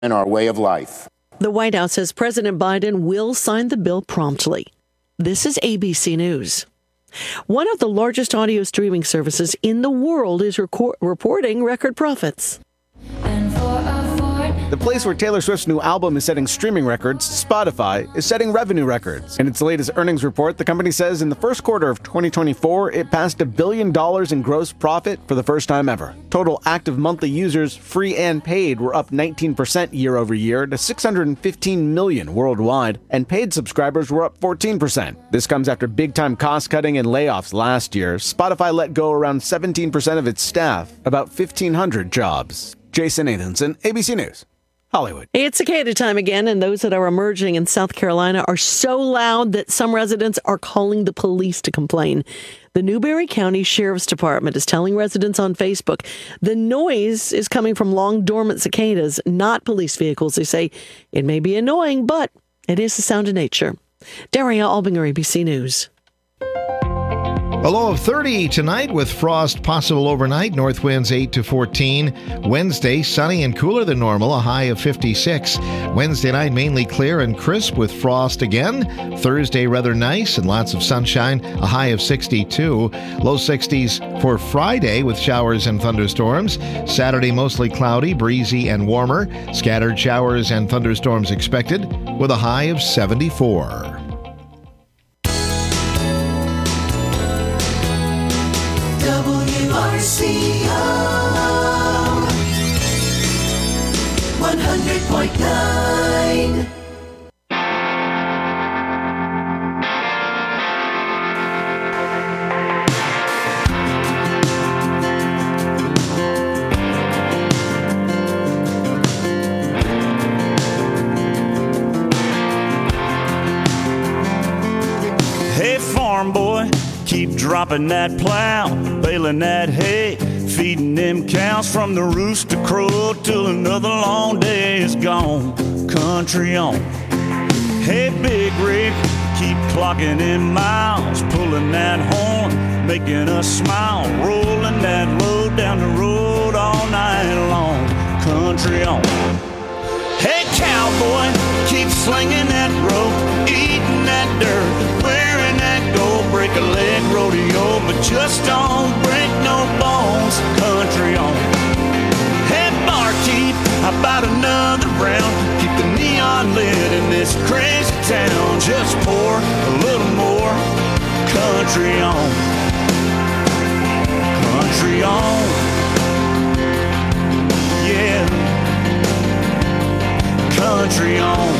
and our way of life. The White House says President Biden will sign the bill promptly. This is ABC News. One of the largest audio streaming services in the world is reporting record profits. The place where Taylor Swift's new album is setting streaming records, Spotify, is setting revenue records. In its latest earnings report, the company says in the first quarter of 2024, it passed $1 billion in gross profit for the first time ever. Total active monthly users, free and paid, were up 19% year over year to 615 million worldwide, and paid subscribers were up 14%. This comes after big-time cost-cutting and layoffs last year. Spotify let go around 17% of its staff, about 1,500 jobs. Jason Nathanson, ABC News. Hollywood. It's cicada time again, and those that are emerging in South Carolina are so loud that some residents are calling the police to complain. The Newberry County Sheriff's Department is telling residents on Facebook the noise is coming from long dormant cicadas, not police vehicles. They say it may be annoying, but it is the sound of nature. Daria Albinger, ABC News. A low of 30 tonight with frost possible overnight, north winds 8 to 14. Wednesday, sunny and cooler than normal, a high of 56. Wednesday night, mainly clear and crisp with frost again. Thursday, rather nice and lots of sunshine, a high of 62. Low 60s for Friday with showers and thunderstorms. Saturday, mostly cloudy, breezy and warmer. Scattered showers and thunderstorms expected with a high of 74. WRCO 100.9. Hey, farm boy, keep dropping that plow, baling that hay, feeding them cows from the rooster crow till another long day is gone. Country on. Hey, big rig, keep clocking in miles, pulling that horn, making us smile, rolling that load down the road all night long. Country on. Hey, cowboy, keep slinging that rope, eating that dirt, wearing that gold, break a leg rodeo, but just don't break no bones. Country on. Hey, barkeep, how about another round? Keep the neon lit in this crazy town. Just pour a little more. Country on. Country on. Yeah. Country on.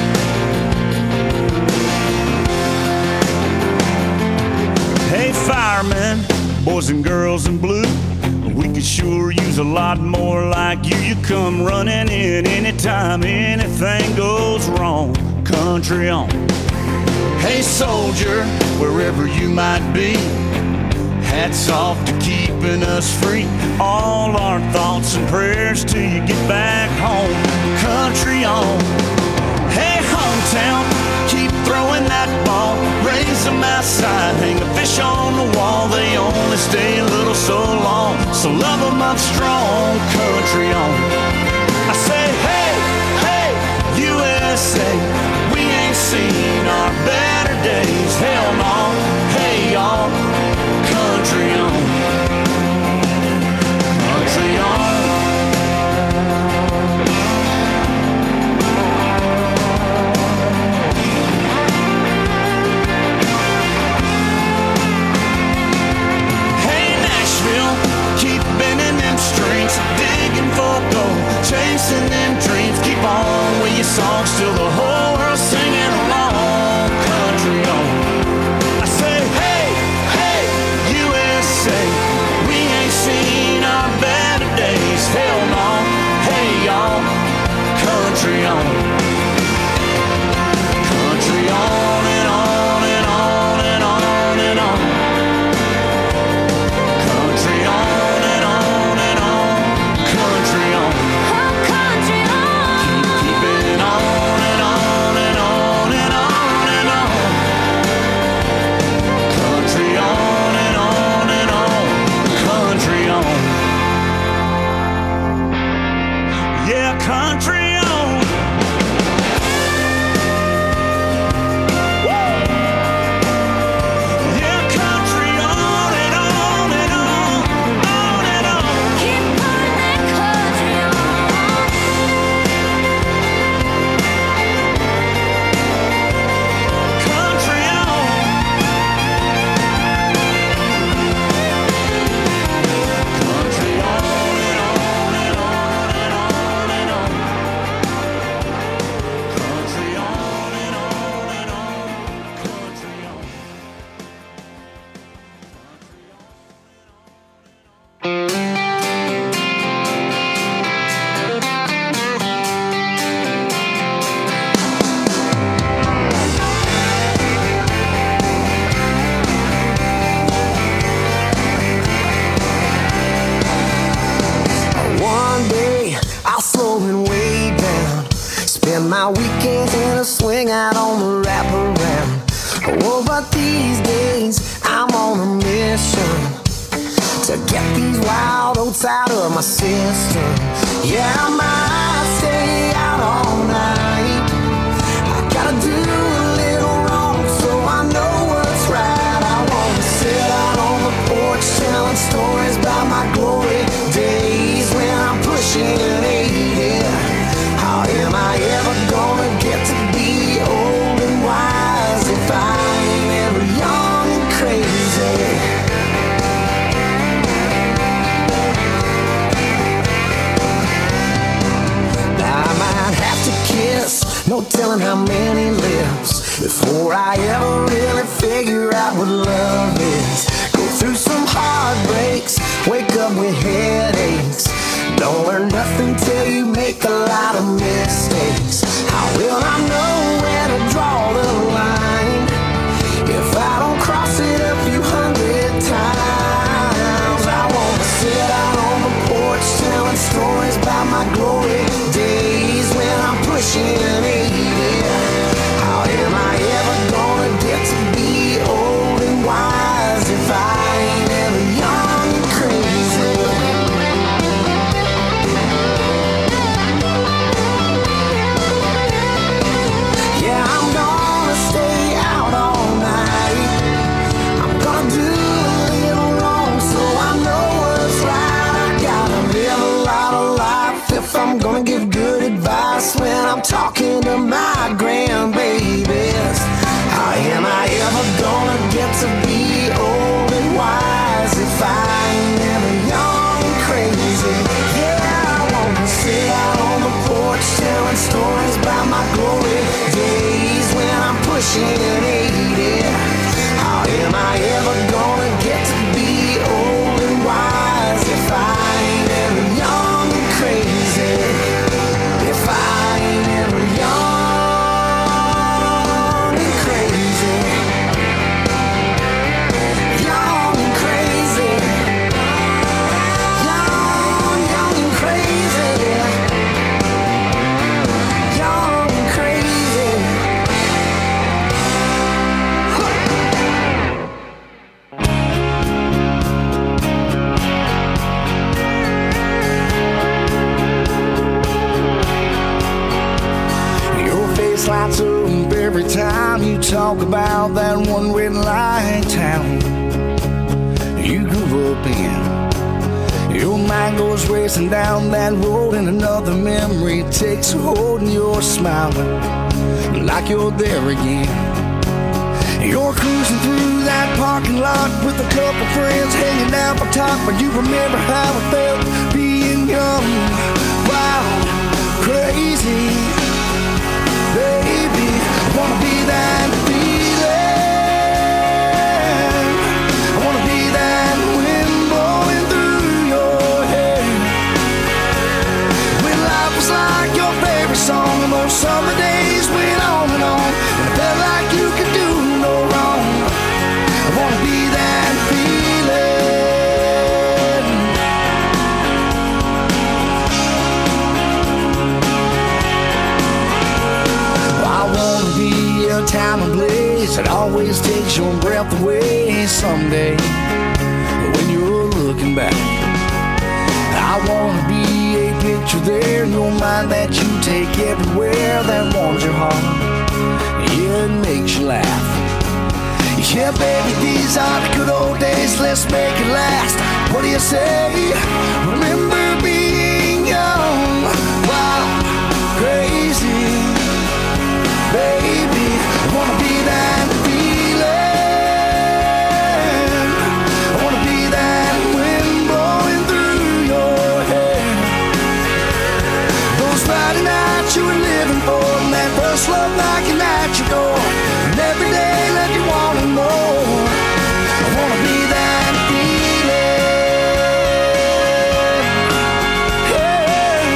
Hey, firemen, boys and girls in blue, we could sure use a lot more like you. You come running in anytime anything goes wrong. Country on. Hey, soldier, wherever you might be, hats off to keeping us free. All our thoughts and prayers till you get back home. Country on. Hey, hometown, keep throwing that ball, raise them outside, hang a fish on the wall. They only stay a little so long, so love them up strong. Country on. I say, hey, hey, USA, we ain't seen our better days. Hell no, hey y'all. Country on. Country on. Hey, Nashville, keep bending them strings, digging for gold, chasing them dreams. Keep on with your songs till the whole world's singing along. Country on. I say, hey, hey, USA, we ain't seen our better days. Hell no, hey y'all. Country on. Country on and on and on and on and on. Country on and on and on. Country on. Country on. Keep it on and on and on and on and on. Country on and on and on. Country on. Yeah, country on. Spend my weekends in a swing out on the wraparound. Oh, but these days I'm on a mission to get these wild oats out of my system. Yeah, I might stay out all night. I gotta do a little wrong so I know what's right. I wanna sit out on the porch telling stories about my glory days when I'm pushing 80. How am I ever gonna get to be old and wise if I ain't ever young and crazy? I might have to kiss, no telling how many lips, before I ever really figure out what love is. Go through some heartbreaks, wake up with headaches. Don't learn nothing till you make a lot of mistakes. How will I know where to draw the line if I don't cross it a few hundred times? I wanna sit out on the porch telling stories about my glory days when I'm pushing 80. How am I ever gonna get to be old and wise if I ain't ever young and crazy? Yeah, I'm gonna stay out all night. I'm gonna do a little wrong so I know what's right. I gotta live a lot of life if I'm gonna give good advice when I'm talking to my grandbabies. How am I ever gonna get to be old and wise if I ain't ever young and crazy? Yeah, I wanna sit out on the porch telling stories about my glory days when I'm pushing 80. How am I ever gonna get to be old and wise if I ain't ever young and crazy? If I ain't ever young and crazy. Young and crazy. Young and crazy. Young and crazy. Your face lights up every time you talk about that one red light town you grew up in. Your mind goes racing down that road and another memory takes a hold and you're smiling like you're there again. You're cruising through that parking lot with a couple friends hanging out on top, but you remember how it felt being young, wild, crazy. Baby, I wanna be that feeling. I wanna be that wind blowing through your hair. When life was like your favorite song, and those summer days went on, and it felt like you could do no wrong. I wanna be that feeling. I wanna be a time and place that always takes your breath away someday when you're looking back. I wanna be a picture there in your mind that you take everywhere that warms your heart. Yeah, it makes you laugh. Yeah, baby, these are the good old days. Let's make it last. What do you say? Remember being young, wild, crazy. Baby, I wanna be that feeling. I wanna be that wind blowing through your hair. Those Friday nights you were living for, and that first love knocking at your door, and every day left you wanting more. I wanna be that feeling. Hey.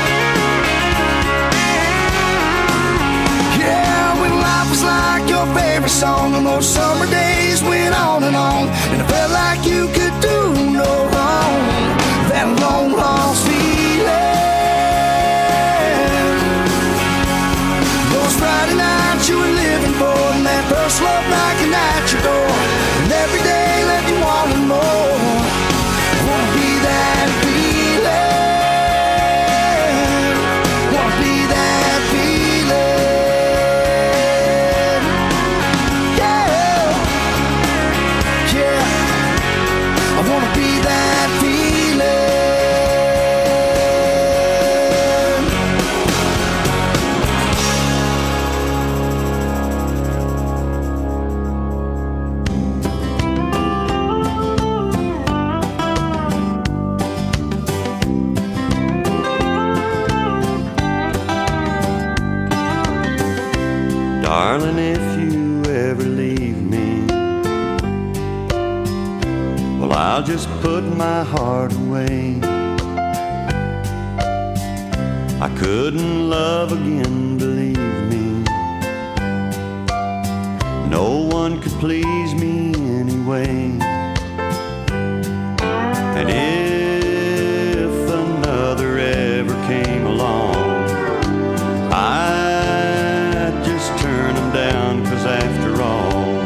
Yeah, when life was like your favorite song, and those summer days went on, and it felt like you could do no wrong. That long lost feeling. what you were living for, and that first love knocking at your door, and every day left you wanting more. Wanna be that feeling, wanna be that feeling, yeah, yeah, I wanna be that feeling. Darling, if you ever leave me, well, I'll just put my heart away. I couldn't love again, believe me. No one could please me anyway. And if another ever came along, I'd just turn them down, 'cause after all,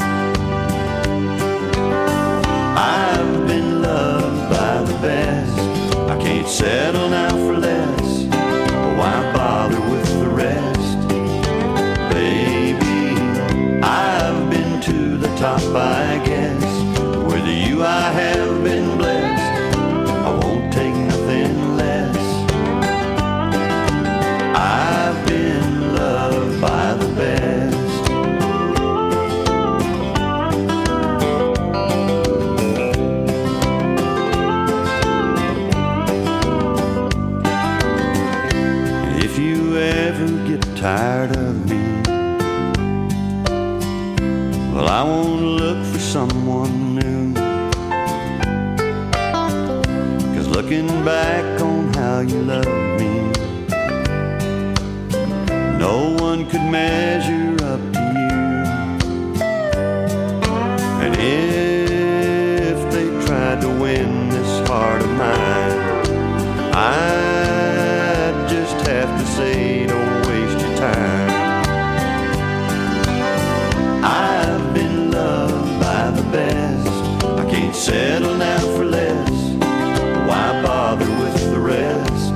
I've been loved by the best. I can't settle now for less. Why bother with the rest? Baby, I've been to the top, I guess. With you I have been blessed. I won't take nothing less. I've been loved by the best. If you ever get tired of me, well, I won't look for someone new. 'Cause looking back on how you loved me, no one could measure up to you. And if they tried to win this heart of mine, I'd just have to say, don't waste your time. I've been loved by the best. I can't settle now for less. Why bother with the rest?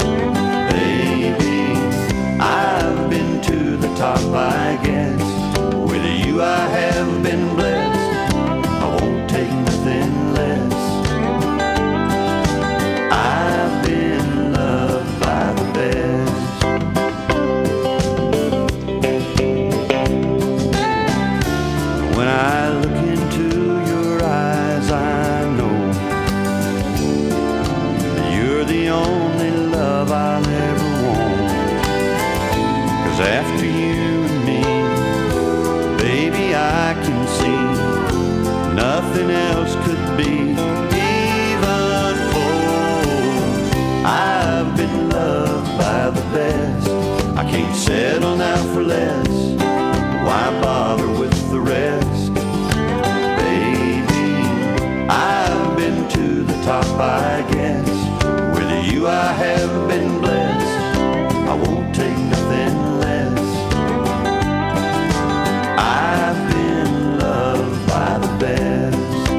Baby, I've been to the top, I guess. With you I have been blessed. I won't take nothing less. I've been loved by the best. When I look into your eyes, I know that you're the only love I'll ever want. 'Cause after you and me, baby, I can see nothing else could be even close. I've been loved by the best. I can't settle now for less. Why bother with the rest? Baby, I've been to the top, I guess. With you I have been blessed. I won't take nothing less. I've been loved by the best.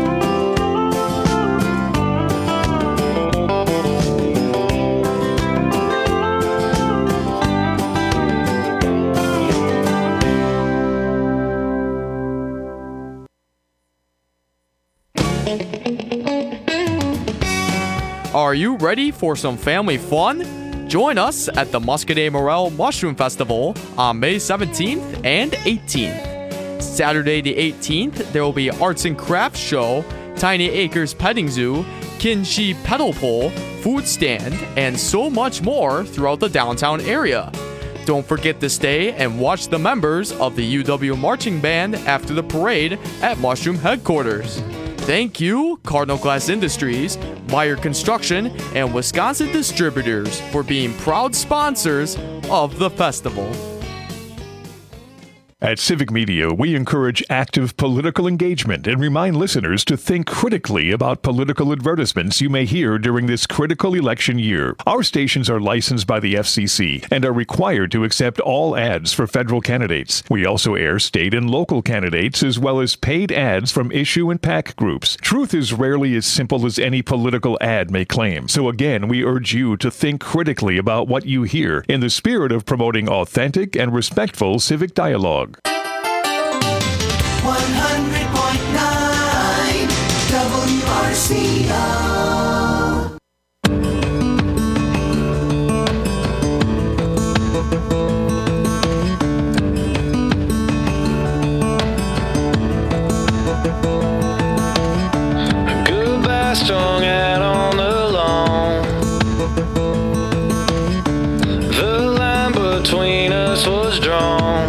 Are you ready for some family fun? Join us at the Muscadet Morel Mushroom Festival on May 17th and 18th. Saturday the 18th, there will be arts and crafts show, Tiny Acres Petting Zoo, Kinshi Pedal Pole, food stand, and so much more throughout the downtown area. Don't forget to stay and watch the members of the UW Marching Band after the parade at Mushroom Headquarters. Thank you, Cardinal Glass Industries, Meyer Construction, and Wisconsin Distributors for being proud sponsors of the festival. At Civic Media, we encourage active political engagement and remind listeners to think critically about political advertisements you may hear during this critical election year. Our stations are licensed by the FCC and are required to accept all ads for federal candidates. We also air state and local candidates as well as paid ads from issue and PAC groups. Truth is rarely as simple as any political ad may claim. So again, we urge you to think critically about what you hear in the spirit of promoting authentic and respectful civic dialogue. 100.9 WRCO. Goodbye strung out on the lawn. The line between us was drawn.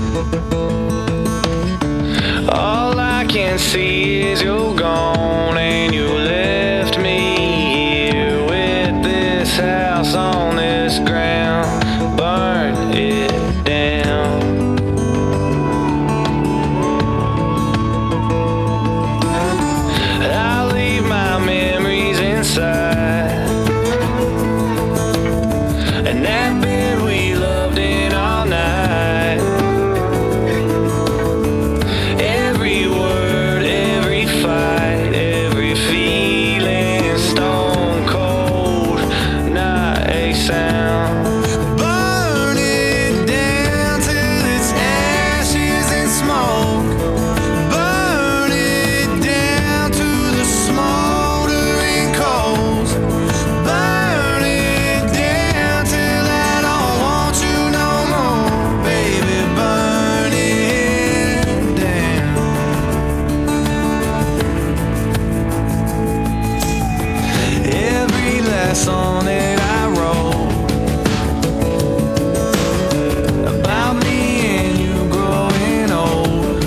All I can see is you're gone, and you left me here with this house on this ground. Burn it down. I leave my memories inside, and that bed we loved in all night. Every word, every fight, every feeling, stone cold, not a sound. Burn it down till it's ashes and smoke. Burn it down to the smoldering coals. Burn it down till I don't want you no more, baby. Burn it down. Every last song that I wrote about me and you growing old.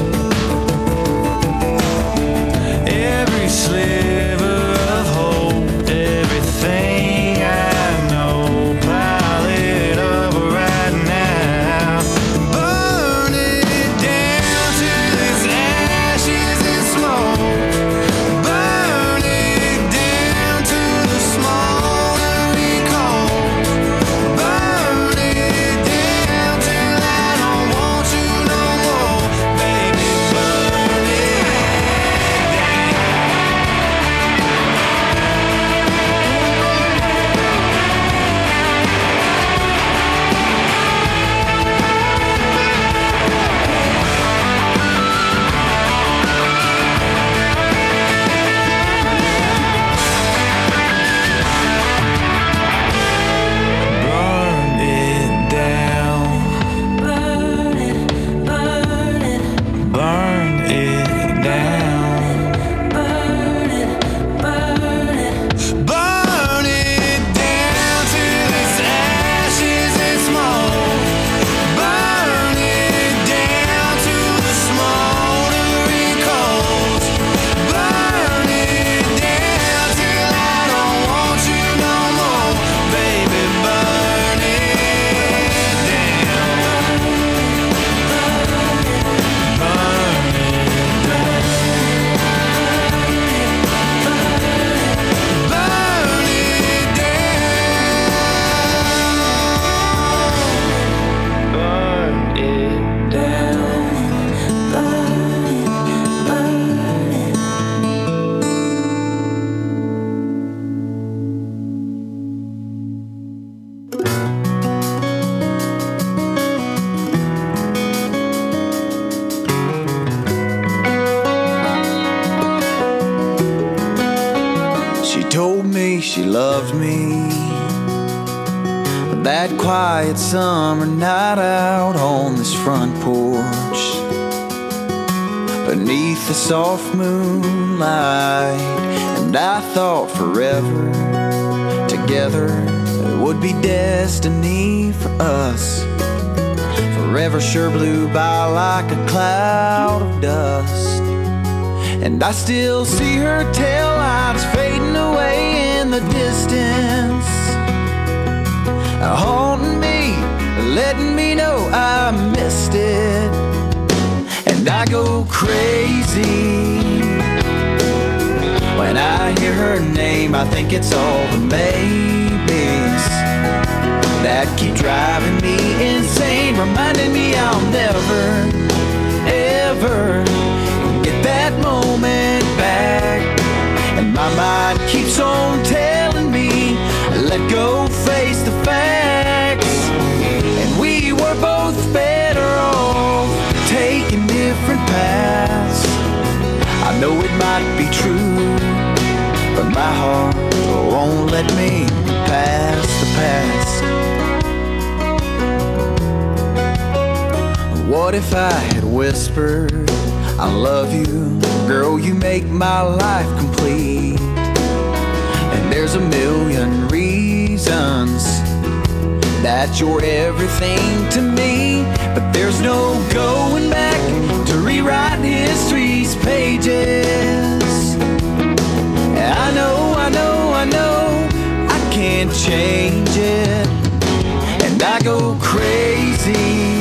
Every sliver of hope, everything I know, pile it up right now. Burn it down till it's ashes and smoke. Burn it down to the smoldering coals. Burn it down till I don't want you no more, baby. Burn it Burn it down. Burn it down. Burn it down till it's ashes and smoke. Burn it down to the smoldering coals. Burn it down till I don't want you no more, baby. Burn it down. Burn it She told me she loved me that quiet summer night out on this front porch beneath the soft moonlight, and I thought forever together it would be destiny for us. Forever sure blew by like a cloud of dust, and I still see her tail lights fading away in the distance, haunting me, letting me know I missed it. and I go crazy. When I hear her name, I think it's all the maybes that keep driving me insane, reminding me I'll never, ever get that moment back. And my mind keeps on telling me, let go, face the facts. And we were both better off taking different paths. I know it might be true, but my heart won't let me pass the past. What if I had whispered, I love you, girl, you make my life complete. And there's a million reasons that you're everything to me, but there's no going back to rewrite history's pages. I know, I can't change it, and I go crazy.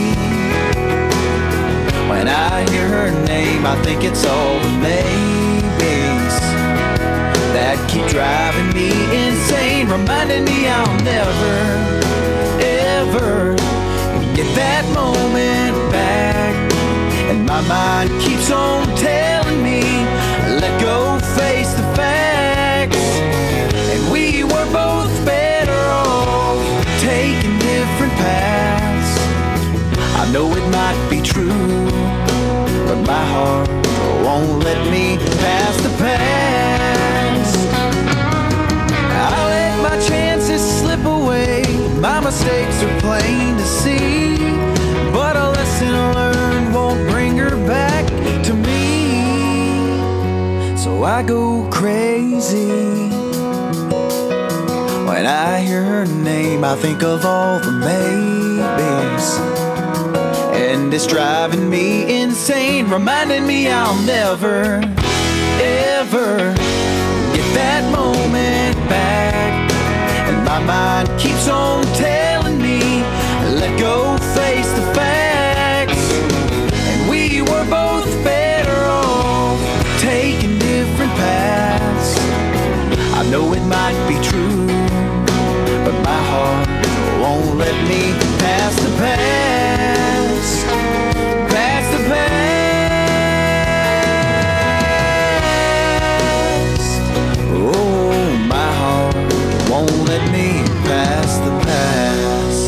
When I hear her name, I think it's all the maybes that keep driving me insane, reminding me I'll never, ever get that moment back. And my mind keeps on telling me, let go, face the facts. And we were both better off taking different paths. I know it might be true, but my heart won't let me pass the past. I let my chances slip away, my mistakes are plain to see, but a lesson learned won't bring her back to me. So I go crazy when I hear her name. I think of all the maybes, and it's driving me insane, reminding me I'll never, ever get that moment back. And my mind keeps on telling me, let go, face the facts. And we were both better off taking different paths. I know it might be true, but my heart won't let me pass the past. Pass the past. Oh, my heart won't let me pass the past.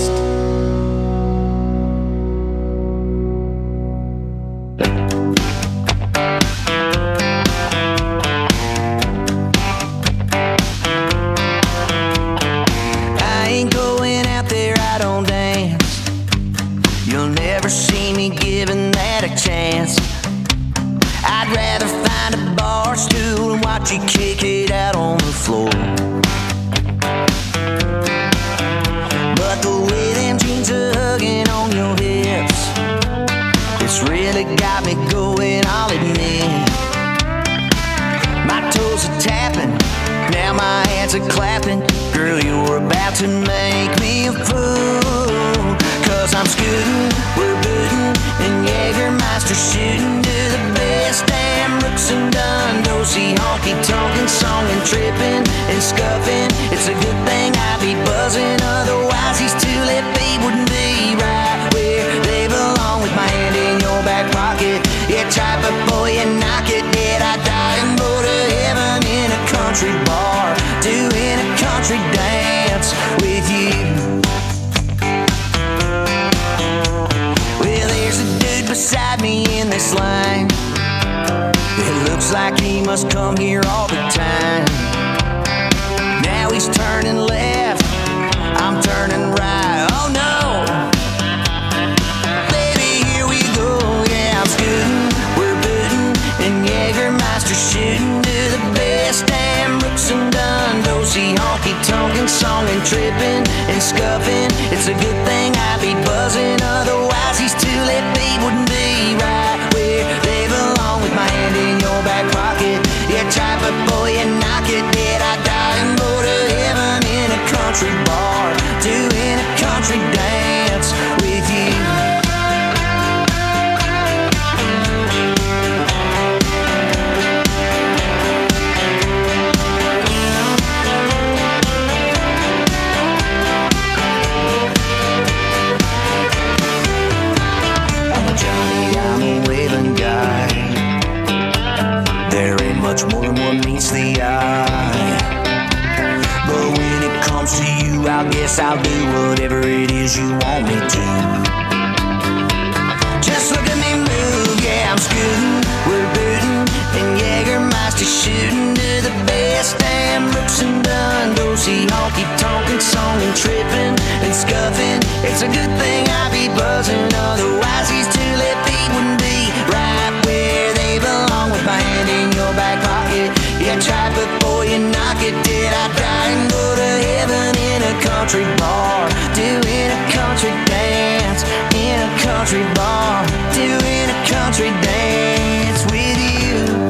I ain't going out there, I don't dance. You'll never see me giving that a chance. I'd rather find a bar stool and watch you kick it out on the floor. But the way them jeans are hugging on your hips, it's really got me going, I'll admit. My toes are tapping, now my hands are clapping. Girl, you're about to make me a fool. Cause I'm scooting, we're booting, and Jägermeister shooting to the best damn Brooks and Dunn. See honky tonkin' song and tripping and scuffing. It's a good thing I be buzzing, otherwise these two-lip feet wouldn't be right where they belong. With my hand in your back pocket, yeah, try before you knock it. Did I die and go to heaven in a country bar, doing a country dance with you? Well, there's a dude beside me in this line. It looks like he must come here all the time. Now he's turning left, I'm turning right. Oh no! Baby, here we go. Yeah, I'm scooting, we're booting, and Jägermeister shooting to the best damn Brooks and Dunn. See honky tonkin' song and tripping and scuffing. It's a good thing I be buzzing, otherwise these two-lip feet wouldn't be right where they belong. With my hand in your back pocket, yeah, try before you knock it. Did I die and go to heaven in a country bar, doing a country dance meets the eye. But when it comes to you, I guess I'll do whatever it is you want me to. Just look at me move, yeah, I'm scooting, we're booting, and Jägermeister shooting to the best damn Brooks and Dunn. Go see honky tonkin' song and tripping and scuffing. It's a good thing I be buzzing, otherwise these two left feet wouldn't be right where they belong. With my hand in your back pocket, yeah, try before you knock it. Did I die and go to heaven in a country bar, doing a country dance in a country bar, doing a country dance with you.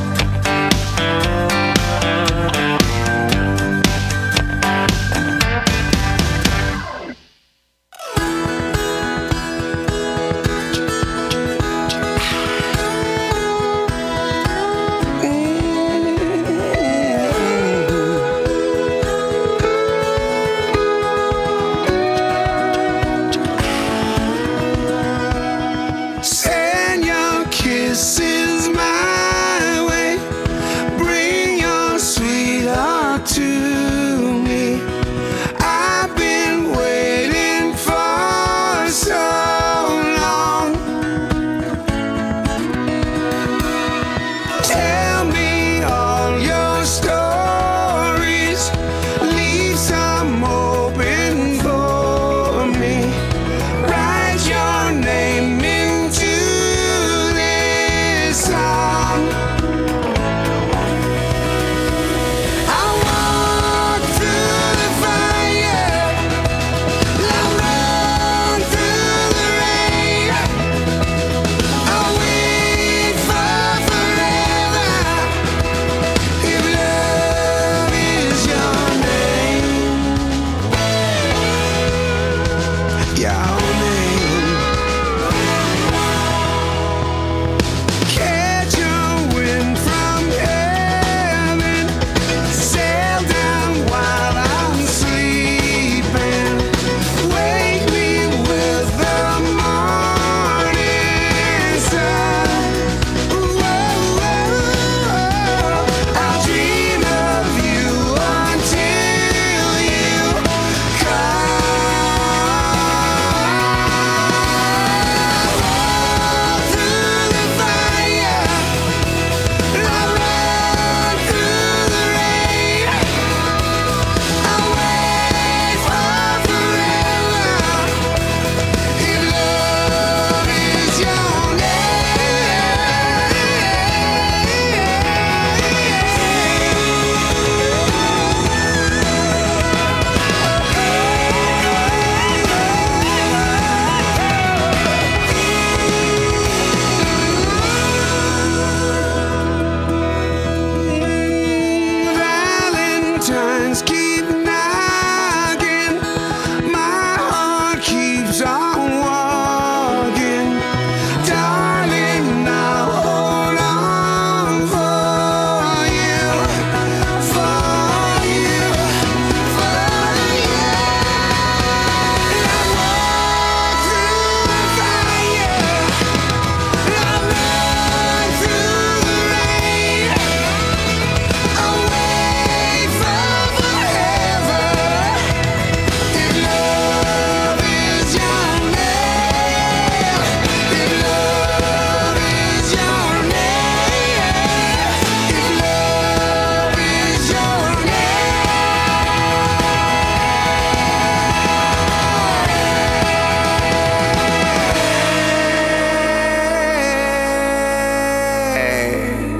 Send your kisses my way. Bring your sweetheart to me. I've been waiting for so long. Tell me all your stories. Leave some open for me. Write your name into this song. I walk through the fire, I run through the rain. I wait for forever. If love is your name, your name. Catch a wind from heaven, sail down while I'm sleeping. Wake me with the morning sun. I'll dream of you until you come. Through the fire, I run through the rain. I wait for forever. If love is your Valentines keep knocking, my heart keeps on walking. Darling, I'll hold on for you, for you, for you. And I walk through the fire, I run through the rain. I wait for forever. If love is your name, if love is your name, if love is your name.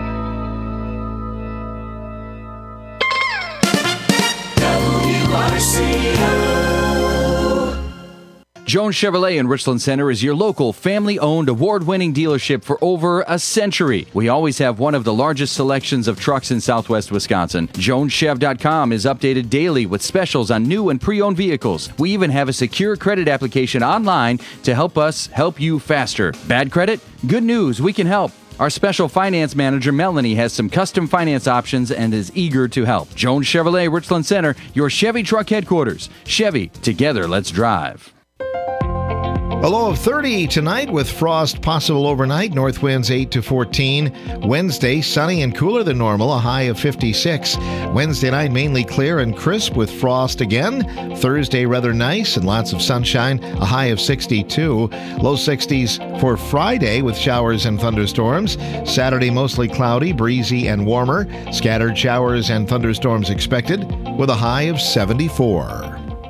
Jones Chevrolet in Richland Center is your local family-owned, award-winning dealership for over a century. We always have one of the largest selections of trucks in southwest Wisconsin. JonesChev.com is updated daily with specials on new and pre-owned vehicles. We even have a secure credit application online to help us help you faster. Bad credit? Good news, we can help. Our special finance manager, Melanie, has some custom finance options and is eager to help. Jones Chevrolet, Richland Center, your Chevy truck headquarters. Chevy, together, let's drive. A low of 30 tonight with frost possible overnight. North winds 8 to 14. Wednesday, sunny and cooler than normal, a high of 56. Wednesday night, mainly clear and crisp with frost again. Thursday, rather nice and lots of sunshine, a high of 62. Low 60s for Friday with showers and thunderstorms. Saturday, mostly cloudy, breezy and warmer. Scattered showers and thunderstorms expected with a high of 74.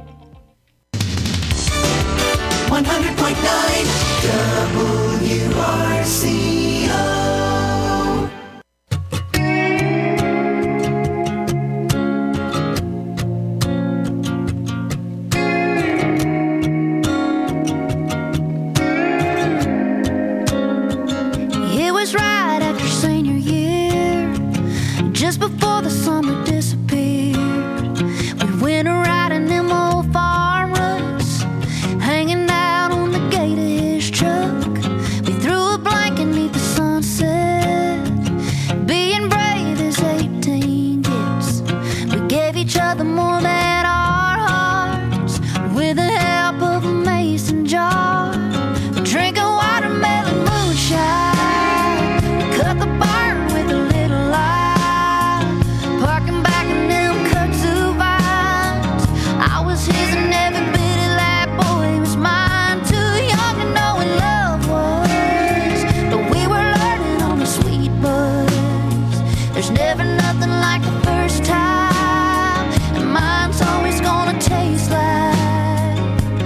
100.9 WRCO. It was right after senior year, just before the summer disappeared. We went riding them old farm roads, hanging out on the gate of his truck. We threw a blanket neath the sunset, being brave as 18 gets. We gave each other more than our hearts, with the help of a mason jar. Drinking watermelon moonshine, cut the barn with a little light, parking back in them kudzu vines. I was his and every bit of that boy was mine. Too young to know what love was, but we were learning on the sweet buzz. There's never nothing like the first time, and mine's always gonna taste like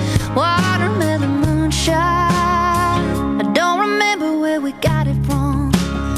watermelon moonshine. I don't remember where we got it from,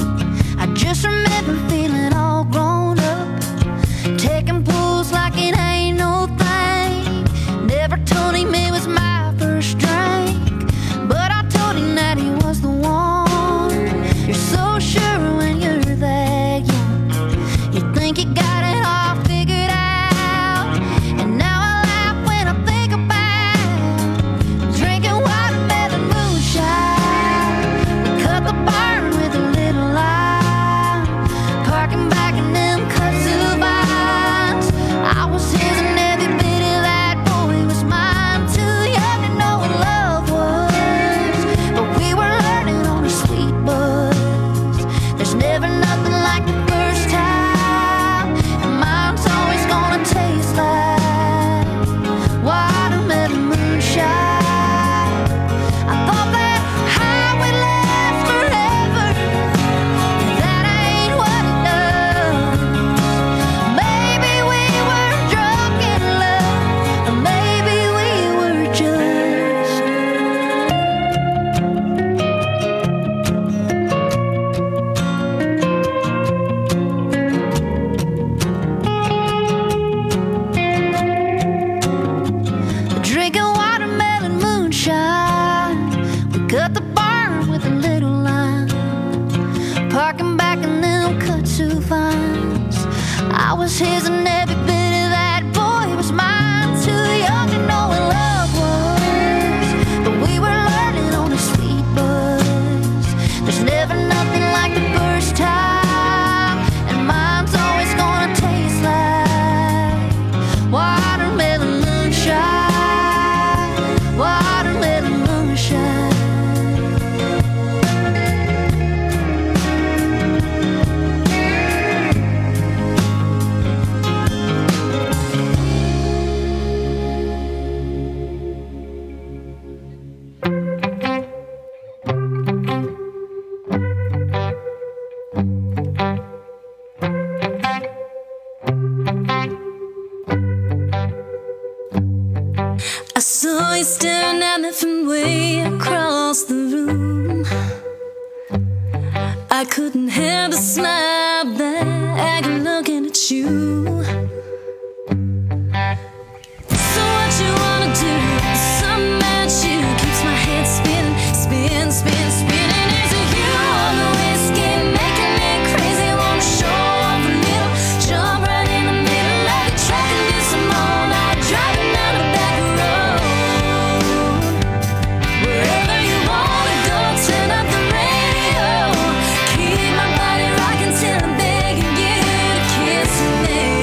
I just remember feeling all grown up, taking pulls like it ain't no thing. Never told him it was my first drink, but I told him that he was the one. You're so sure when you're that young, you think you got it all figured out. And now I laugh when I think about drinking watermelon moonshine. We cut the barn with a little light, parking back in them kudzu vines. I was his and every bit of that boy was mine. Too young to know what love was, but we were learning on a sweet buzz. There's never nothing like the first time, and mine's always gonna taste like watermelon moonshine. I thought that high would last forever, that ain't what it does. Maybe we were drunk in love, or maybe we were just drinking watermelon moonshine. We cut the barn with a little line, parking back in them kudzu vines. I was his and every bit of that boy was mine. Too young to know what love was, but we were learning on a sweet buzz. There's never nothing like the first time, and mine's always gonna taste like watermelon moonshine. Watermelon moonshine. I saw you staring at me from way across the room. I couldn't help but smile back looking at you. So what you wanna do? Something about you keeps my head spinning, spinning. Is it you on the whiskey making me crazy? Wanna show off a little, jump right in the middle like a track and do some all night driving down the back road. Wherever you wanna go, turn up the radio. Keep my body rocking till I'm begging you to kiss me.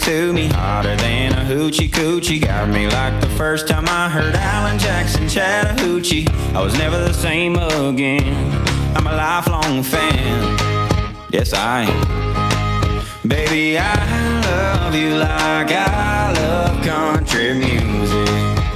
to me, hotter than a hoochie coochie. Got me like the first time I heard Alan Jackson Chattahoochee. I was never the same again. I'm a lifelong fan. Yes, I am. Baby, I love you like I love country music.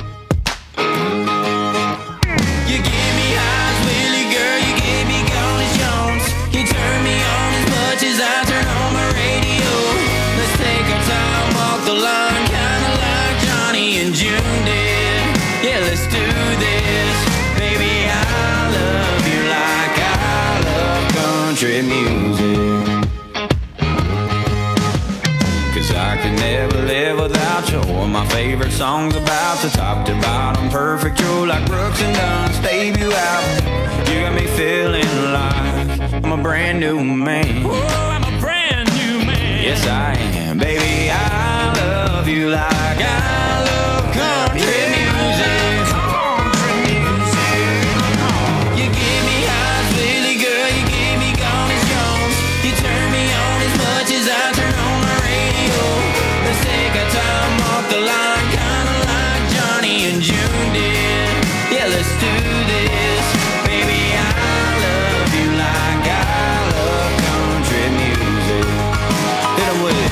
You give me highs, Willie, girl, you give me Gone Jones. You turn me on as much as I turn on my radio. Let's take our time, walk the line, kinda like Johnny and June did. Yeah, let's do this. Baby, I love you like I love country music. 'Cause I could never live without you. Or my favorite songs about the top to bottom, perfect. You're like Brooks and Dunn's debut album. You got me feeling like I'm a brand new man. Oh, I'm a brand new man. Yes, I am. Baby, I love you like I love country music. Country music. You give me highs, Willie, girl, you give me Gone Jones. You turn me on as much as I turn on my radio. Let's take our time off the line, kinda like Johnny and June did. Yeah, let's do this. Baby, I love you like I love country music. Hit 'em with it.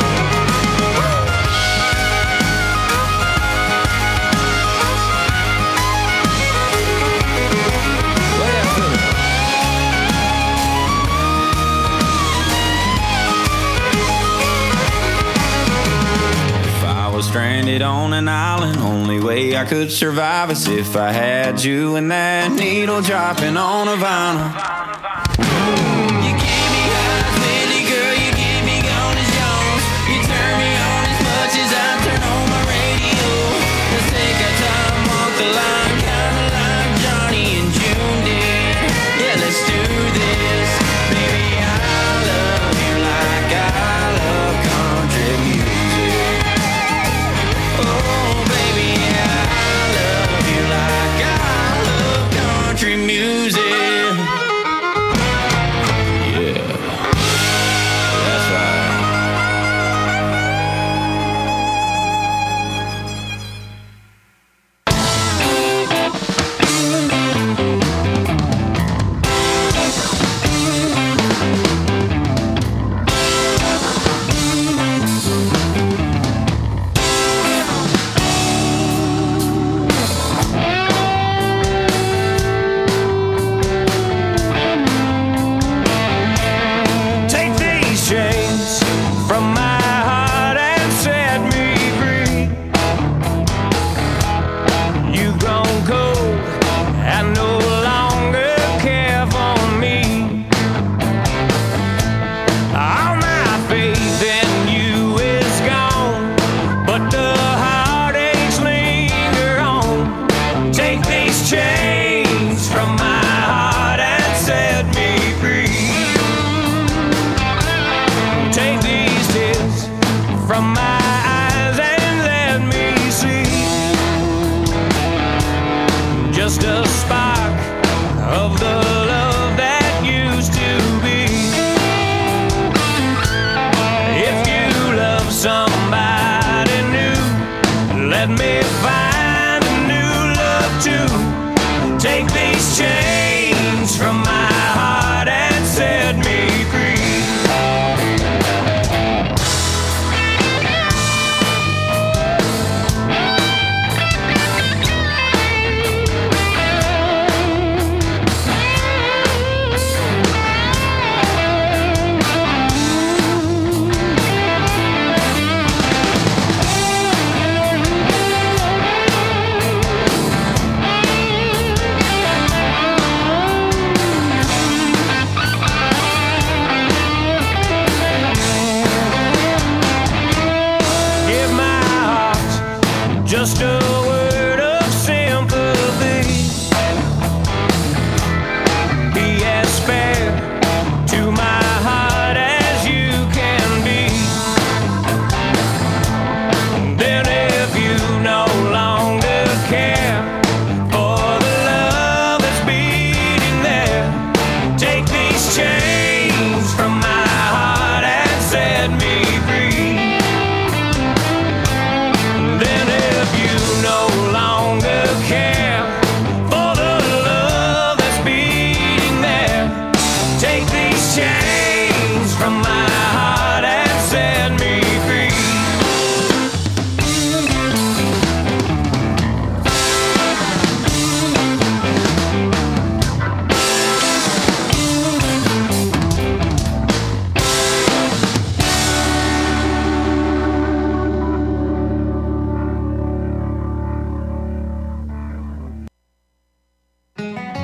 Stranded on an island, only way I could survive is if I had you and that needle dropping on a vinyl. You give me highs, Willie, girl, you give me Gone Jones. You turn me on as much as I turn on my radio. Let's take our time, walk the line, kinda like Johnny and June did. Yeah, let's do this. Baby, I love you like I love country music. Oh, baby, I love you like I love country music. Yeah, that's right. Take these chains from my heart and set me free. You've grown cold and no longer care for me. All my faith in you is gone, but the heartaches linger on. Take these chains from my heart and set me free. Take these tears from my eyes and let me see just a spark of the love that used to be. If you love somebody new, let me find a new love too. Take these chains from my heart and set me free.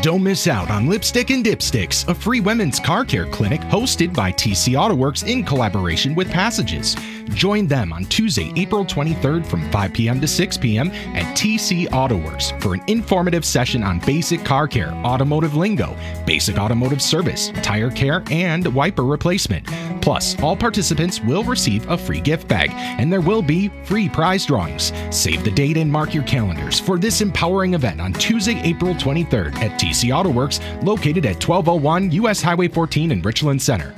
Don't miss out on Lipstick and Dipsticks, a free women's car care clinic hosted by TC AutoWorks in collaboration with Passages. Join them on Tuesday, April 23rd from 5 p.m. to 6 p.m. at TC AutoWorks for an informative session on basic car care, automotive lingo, basic automotive service, tire care, and wiper replacement. Plus, all participants will receive a free gift bag, and there will be free prize drawings. Save the date and mark your calendars for this empowering event on Tuesday, April 23rd at TC AutoWorks, located at 1201 U.S. Highway 14 in Richland Center.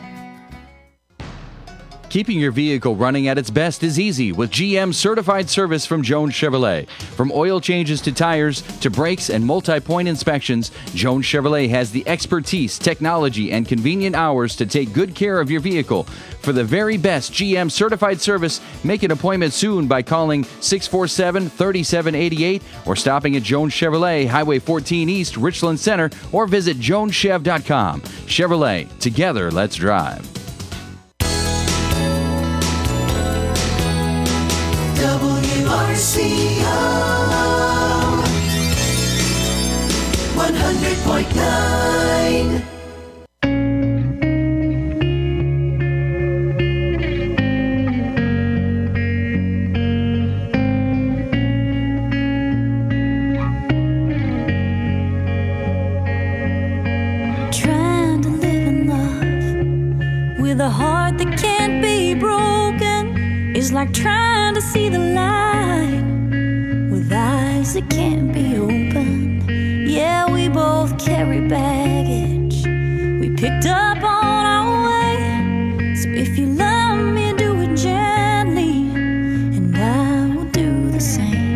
Keeping your vehicle running at its best is easy with GM certified service from Jones Chevrolet. From oil changes to tires to brakes and multi-point inspections, Jones Chevrolet has the expertise, technology, and convenient hours to take good care of your vehicle. For the very best GM certified service, make an appointment soon by calling 647-3788 or stopping at Jones Chevrolet, Highway 14 East, Richland Center, or visit joneschev.com. Chevrolet, together let's drive. WRCO 100.9. Trying to live in love with a heart that can't be broken is like trying to see the light with eyes that can't be opened. Yeah, we both carry baggage we picked up on our way. So if you love me, do it gently, and I will do the same.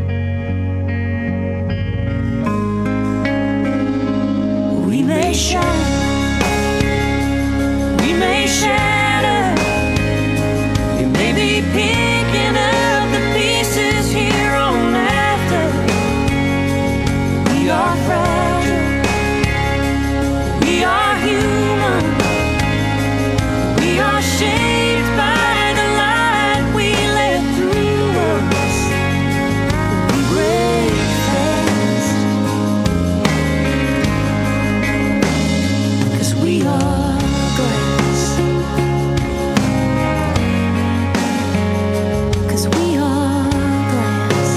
We may shine, we may shatter, we may be picking up the pieces here on after. We are fragile, we are human, we are shaped by the light we let through us. We break fast, 'cause we are glass. 'Cause we are glass.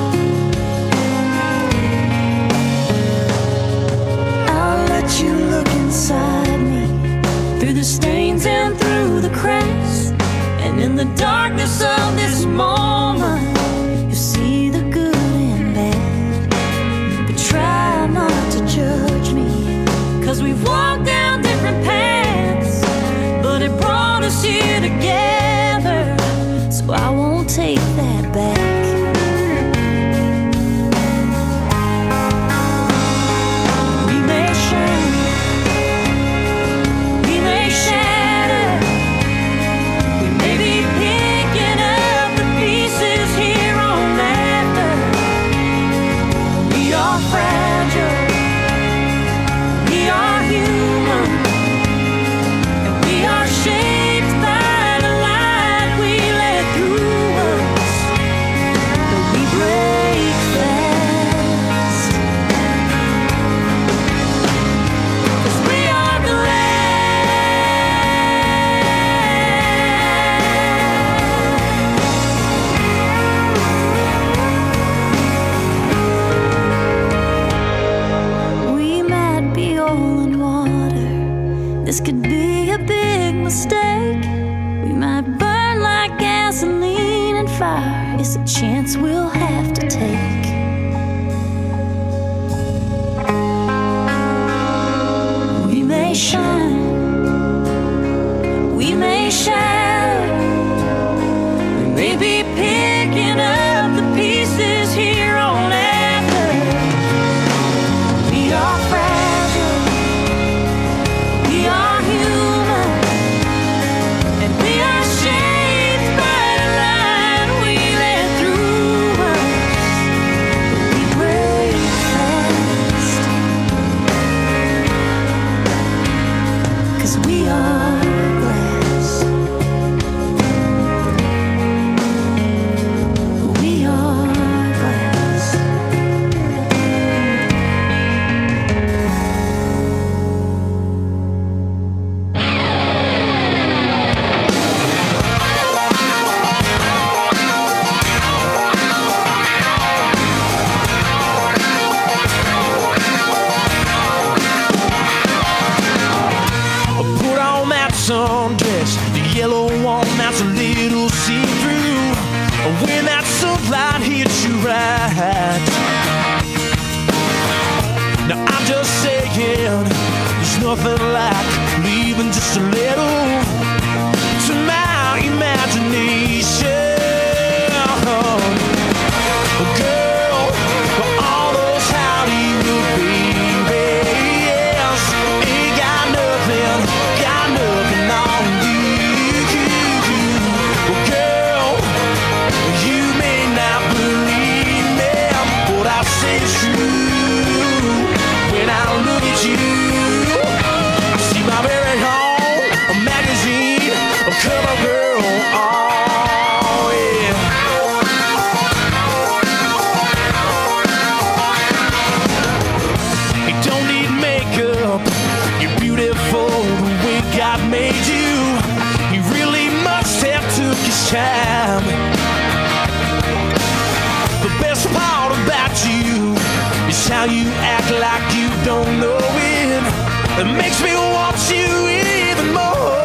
I'll let you look inside me, through the stains and through the cracks. And in the darkness of this moment, you see the good and bad. But try not to judge me, 'cause we've walked down different paths, but it brought us here together. So I won't take that back. We may shine, we may shatter, we may be picking up the pieces here on after. We are fragile, we are human, and we are shaped by the light we let through us. But we break fast, 'cause we are glass. We might be oil and water. This could be a big mistake. We might burn like gasoline and fire. It's a chance we'll have to take. We may shine, we may shatter, we may be picking up the pieces here on after. We are fragile, we are human, and we are shaped by the light we let through us. We break fast, 'cause we are glass. We are glass. sundress, the yellow one that's a little see-through. When that sunlight hits you right. Now I'm just saying, there's nothing like leaving just a little to my imagination. Girl, for all those Hollywood babies, ain't got nothing on you. Well, girl, you may not believe me, but I say it's true. When I look at you, I see my very own magazine, a cover girl. Oh, yeah. You don't need makeup, you're beautiful the way God made you. He really must have took his time. The best part about you is how you act like you don't know it. It makes me want you even more.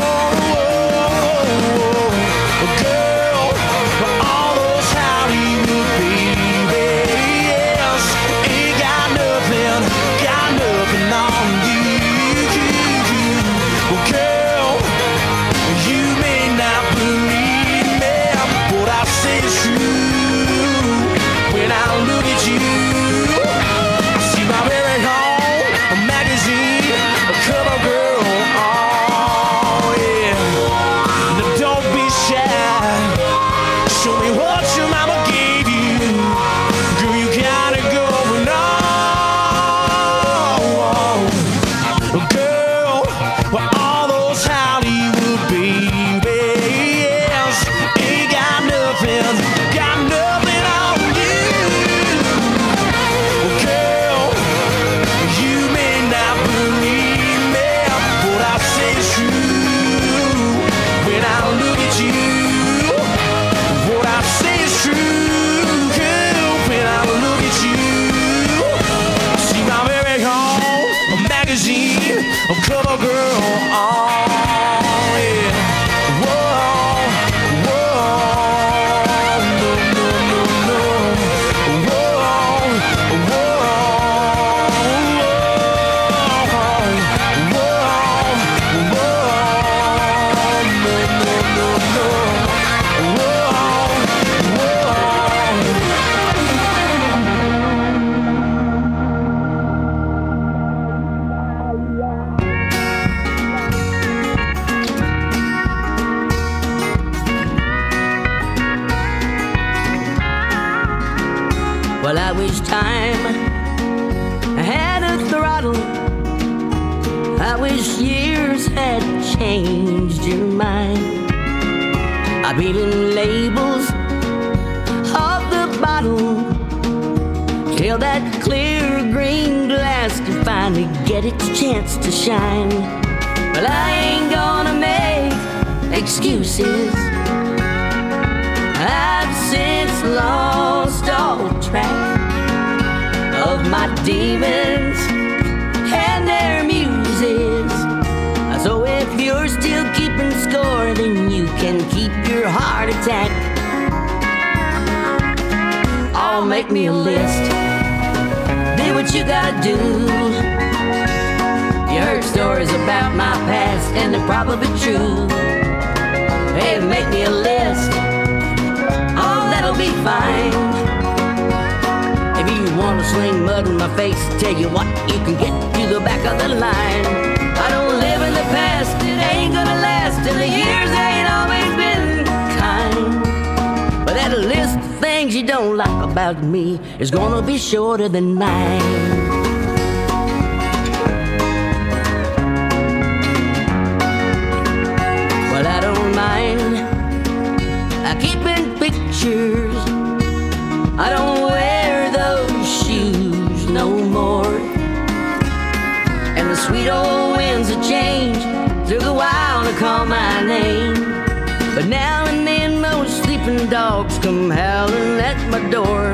Girl, for all those Hollywood babies, ain't got nothing on you. Well, girl, you may not believe me, but I say it's true. When I look at you, I see my very own magazine, a cover girl. Oh, yeah. Now don't be shy. Show me what your mama gave you. Girl, you got it going on. Girl, for all those Hollywood babies, ain't got nothing on you. Girl, you may not believe me, but I say it's true. When I look at you, what I say is true. Girl, when I look at you, I see my very own magazine, a cover girl. Oh, yeah. Whoa, whoa, no, no, no, no. Whoa, whoa, Well, I wish time had a throttle. I wish years had changed your mind. I've been in labels of the bottle till that clear green glass could finally get its chance to shine. But I ain't gonna make excuses. I've since lost all track of my demons and their muses. So if you're still keeping score, then you can keep your heart attack. Oh, make me a list, do what you gotta do. You heard stories about my past and they're probably true. Hey, make me a list, oh, that'll be fine. If you wanna sling mud in my face, tell you what, you can get to the back of the line. I don't live in the past, it ain't gonna last, and the years ain't always been kind. But that list of things you don't like about me is gonna be shorter than mine. Well, I don't mind keeping pictures. I don't wear those shoes no more. And the sweet old winds of change took a while to call my name. But now and then those sleeping dogs come howling at my door.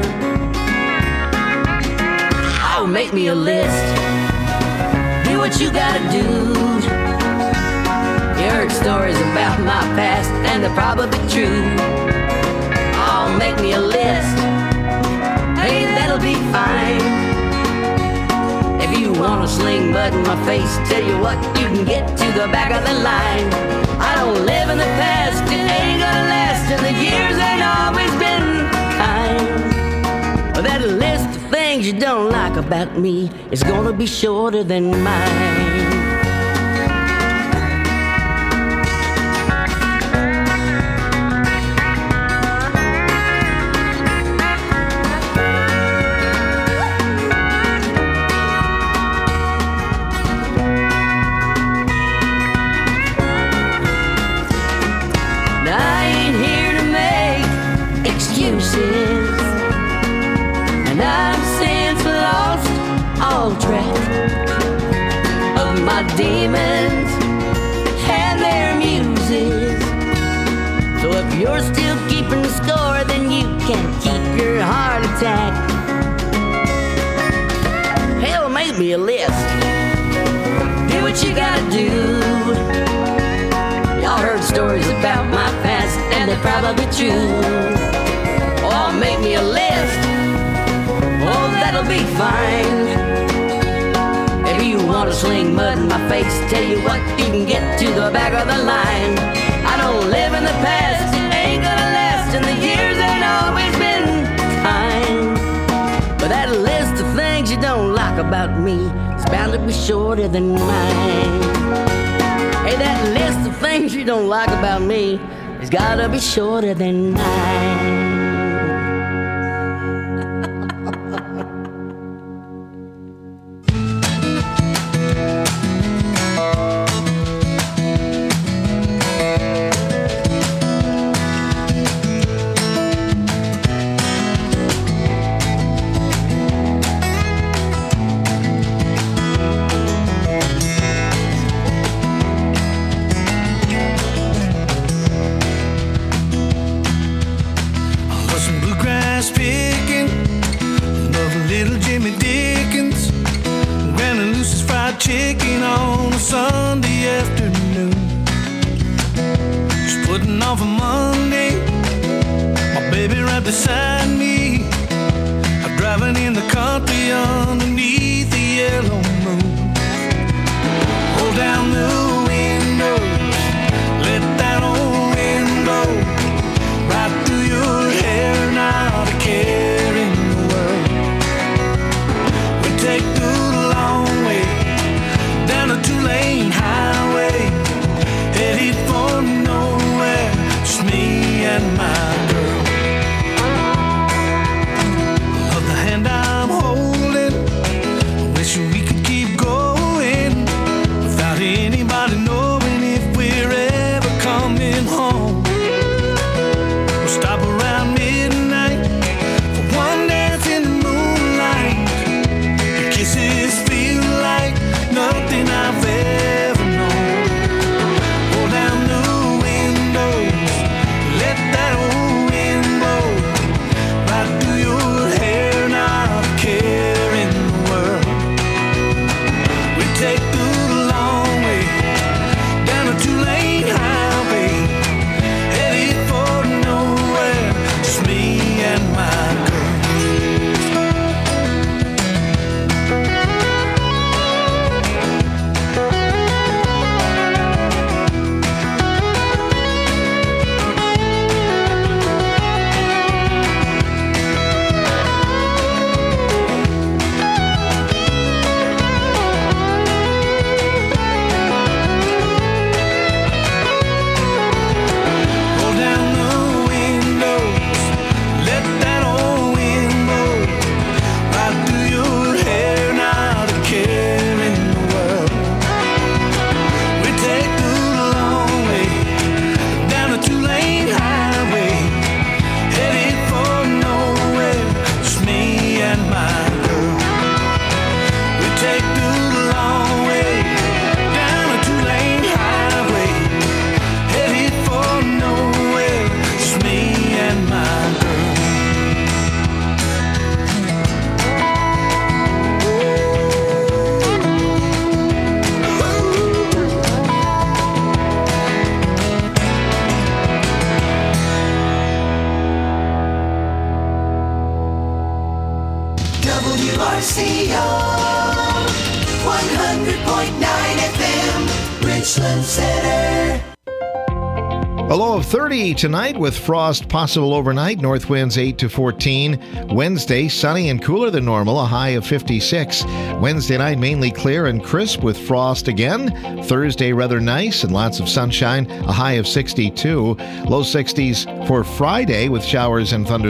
Oh, make me a list, do what you gotta do. heard stories about my past, and they're probably true. Oh, make me a list. Hey, that'll be fine. If you wanna sling mud in my face, tell you what, you can get to the back of the line. I don't live in the past, it ain't gonna last, and the years ain't always been kind. But that list of things you don't like about me is gonna be shorter than mine. And I've since lost all track of my demons and their muses. So if you're still keeping the score, then you can keep your heart attack. Hell, make me a list. Do what you gotta do. Y'all heard stories about my past, and they're probably true. Oh, make me a list. Oh, that'll be fine. If you want to sling mud in my face, tell you what, you can get to the back of the line. I don't live in the past, it ain't gonna last, and the years ain't always been kind. But that list of things you don't like about me is bound to be shorter than mine. Hey, that list of things you don't like about me has gotta be shorter than mine. Chicken on a Sunday afternoon. Just putting off a Monday. My baby right beside me. I'm driving in the country underneath the yellow moon. Hold down the windows, let that old wind blow right through your hair. Not a care in the world. We take the long way down a two-lane highway, headed for nowhere, just me and my girl. Love the hand I'm holding, wish we could keep going without anybody knowing if we're ever coming home. We'll stop around midnight for one dance in the moonlight. Your kisses feel like nothing I've ever Richland Center. A low of 30 tonight with frost possible overnight. North winds 8 to 14. Wednesday, sunny and cooler than normal, a high of 56. Wednesday night, mainly clear and crisp with frost again. Thursday, rather nice and lots of sunshine, a high of 62. Low 60s for Friday with showers and thunderstorms.